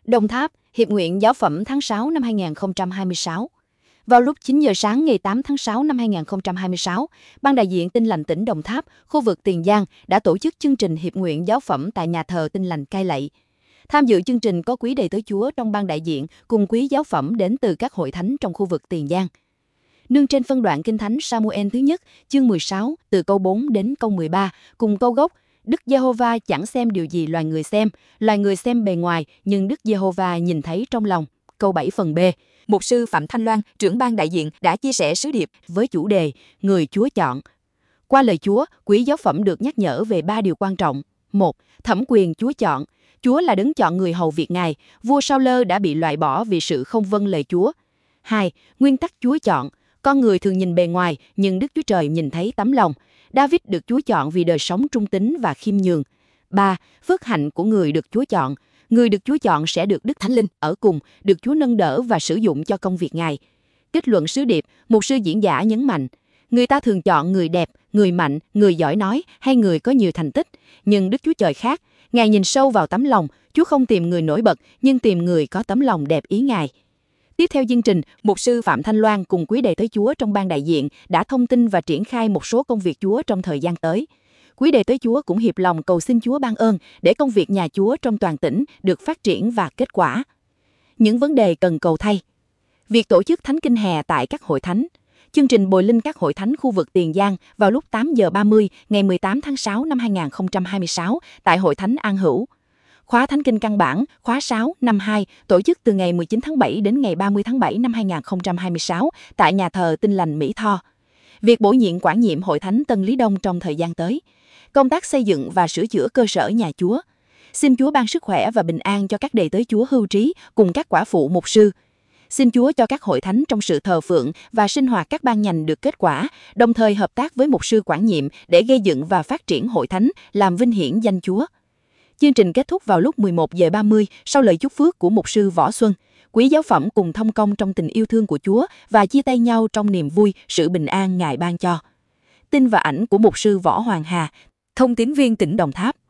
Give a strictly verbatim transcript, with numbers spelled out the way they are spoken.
Đồng Tháp, Hiệp nguyện Giáo phẩm tháng sáu năm hai nghìn không trăm hai mươi sáu. Vào lúc chín giờ sáng ngày tám tháng sáu năm hai nghìn không trăm hai mươi sáu, Ban đại diện Tin lành tỉnh Đồng Tháp, khu vực Tiền Giang đã tổ chức chương trình Hiệp nguyện Giáo phẩm tại nhà thờ Tin lành Cai Lậy. Tham dự chương trình có quý đầy tớ Chúa trong ban đại diện cùng quý giáo phẩm đến từ các hội thánh trong khu vực Tiền Giang. Nương trên phân đoạn Kinh Thánh Sa-mu-ên thứ nhất, chương mười sáu, từ câu bốn đến câu mười ba, cùng câu gốc, Đức Giê-hô-va chẳng xem điều gì loài người xem, loài người xem bề ngoài, nhưng Đức Giê-hô-va nhìn thấy trong lòng. Câu bảy phần B. Mục sư Phạm Thanh Loan, trưởng ban đại diện, đã chia sẻ sứ điệp với chủ đề Người Chúa chọn. Qua lời Chúa, quý giáo phẩm được nhắc nhở về ba điều quan trọng. một. Thẩm quyền Chúa chọn. Chúa là đấng chọn người hầu việc Ngài. Vua Sao-lơ đã bị loại bỏ vì sự không vâng lời Chúa. hai. Nguyên tắc Chúa chọn. Con người thường nhìn bề ngoài, nhưng Đức Chúa Trời nhìn thấy tấm lòng. David được Chúa chọn vì đời sống trung tín và khiêm nhường. ba. Phước hạnh của người được Chúa chọn. Người được Chúa chọn sẽ được Đức Thánh Linh ở cùng, được Chúa nâng đỡ và sử dụng cho công việc Ngài. Kết luận sứ điệp, mục sư diễn giả nhấn mạnh, người ta thường chọn người đẹp, người mạnh, người giỏi nói hay người có nhiều thành tích. Nhưng Đức Chúa Trời khác, Ngài nhìn sâu vào tấm lòng, Chúa không tìm người nổi bật, nhưng tìm người có tấm lòng đẹp ý Ngài. Tiếp theo chương trình, mục sư Phạm Thanh Loan cùng quý đầy tớ Chúa trong ban đại diện đã thông tin và triển khai một số công việc Chúa trong thời gian tới. Quý đầy tớ Chúa cũng hiệp lòng cầu xin Chúa ban ơn để công việc nhà Chúa trong toàn tỉnh được phát triển và kết quả. Những vấn đề cần cầu thay. Việc tổ chức thánh kinh hè tại các hội thánh. Chương trình bồi linh các hội thánh khu vực Tiền Giang vào lúc tám giờ ba mươi ngày mười tám tháng sáu năm hai nghìn không trăm hai mươi sáu tại hội thánh An Hữu. Khóa Thánh kinh căn bản, khóa sáu, năm hai, tổ chức từ ngày mười chín tháng bảy đến ngày ba mươi tháng bảy năm hai nghìn không trăm hai mươi sáu tại nhà thờ Tin lành Mỹ Tho. Việc bổ nhiệm quản nhiệm hội thánh Tân Lý Đông trong thời gian tới. Công tác xây dựng và sửa chữa cơ sở nhà Chúa. Xin Chúa ban sức khỏe và bình an cho các đầy tớ Chúa hưu trí cùng các quả phụ mục sư. Xin Chúa cho các hội thánh trong sự thờ phượng và sinh hoạt các ban nhành được kết quả, đồng thời hợp tác với mục sư quản nhiệm để gây dựng và phát triển hội thánh, làm vinh hiển danh Chúa. Chương trình kết thúc vào lúc mười một giờ ba mươi sau lời chúc phước của mục sư Võ Xuân. Quý giáo phẩm cùng thông công trong tình yêu thương của Chúa và chia tay nhau trong niềm vui, sự bình an Ngài ban cho. Tin và ảnh của mục sư Võ Hoàng Hà, thông tín viên tỉnh Đồng Tháp.